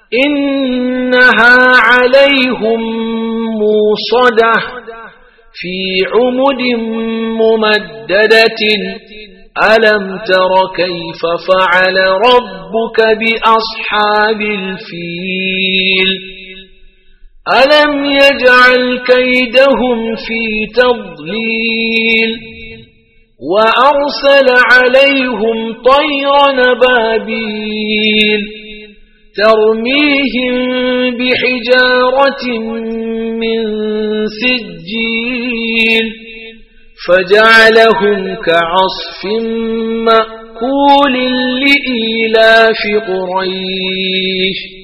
إنها عليهم موصدة في عمد ممددة ألم تر كيف فعل ربك بأصحاب الفيل ألم يجعل كيدهم في تضليل وأرسل عليهم طيرا أبابيل ترميهم بحجارة من سجيل فجعلهم كعصف مأكول لإيلاف قريش